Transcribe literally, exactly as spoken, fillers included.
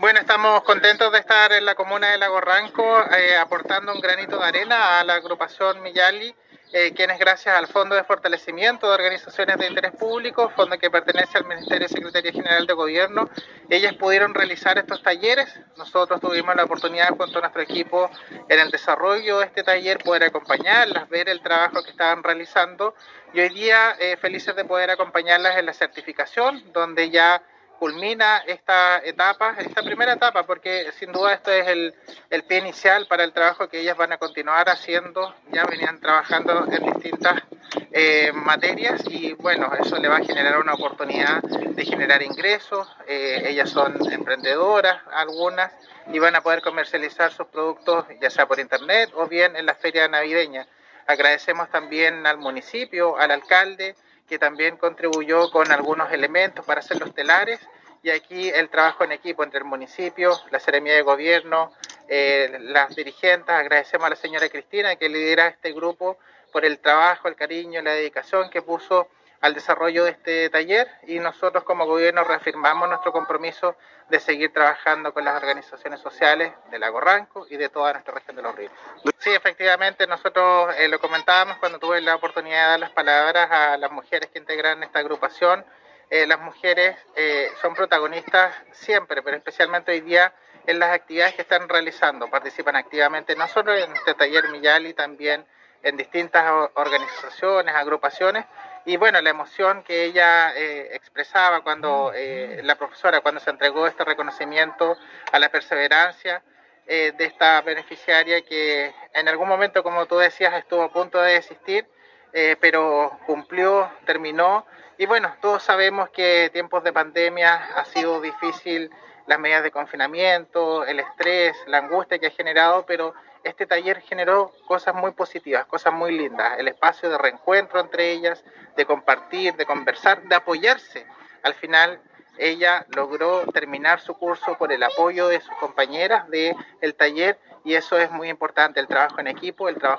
Bueno, estamos contentos de estar en la comuna de Lago Ranco eh, aportando un granito de arena a la agrupación Miyali, eh, quienes gracias al Fondo de Fortalecimiento de Organizaciones de Interés Público, fondo que pertenece al Ministerio de Secretaría General de Gobierno, ellas pudieron realizar estos talleres. Nosotros tuvimos la oportunidad junto a nuestro equipo en el desarrollo de este taller poder acompañarlas, ver el trabajo que estaban realizando y hoy día eh, felices de poder acompañarlas en la certificación, donde ya culmina esta etapa, esta primera etapa, porque sin duda esto es el, el pie inicial para el trabajo que ellas van a continuar haciendo. Ya venían trabajando en distintas eh, materias y bueno, eso le va a generar una oportunidad de generar ingresos. Eh, ellas son emprendedoras, algunas, y van a poder comercializar sus productos ya sea por internet o bien en la feria navideña. Agradecemos también al municipio, al alcalde, que también contribuyó con algunos elementos para hacer los telares, y aquí el trabajo en equipo entre el municipio, la Seremía de Gobierno, eh, las dirigentes. Agradecemos a la señora Cristina que lidera este grupo por el trabajo, el cariño, la dedicación que puso al desarrollo de este taller, y nosotros como gobierno reafirmamos nuestro compromiso de seguir trabajando con las organizaciones sociales de Lago Ranco y de toda nuestra región de Los Ríos. Sí, efectivamente, nosotros eh, lo comentábamos cuando tuve la oportunidad de dar las palabras a las mujeres que integran esta agrupación. Eh, las mujeres eh, son protagonistas siempre, pero especialmente hoy día en las actividades que están realizando. Participan activamente no solo en este taller Miyali, también en distintas organizaciones, agrupaciones. Y bueno, la emoción que ella eh, expresaba cuando eh, la profesora, cuando se entregó este reconocimiento a la perseverancia eh, de esta beneficiaria que en algún momento, como tú decías, estuvo a punto de desistir, eh, pero cumplió, terminó. Y bueno, todos sabemos que tiempos de pandemia ha sido difícil, las medidas de confinamiento, el estrés, la angustia que ha generado, pero este taller generó cosas muy positivas, cosas muy lindas, el espacio de reencuentro entre ellas, de compartir, de conversar, de apoyarse. Al final ella logró terminar su curso por el apoyo de sus compañeras del taller, y eso es muy importante, el trabajo en equipo, el trabajo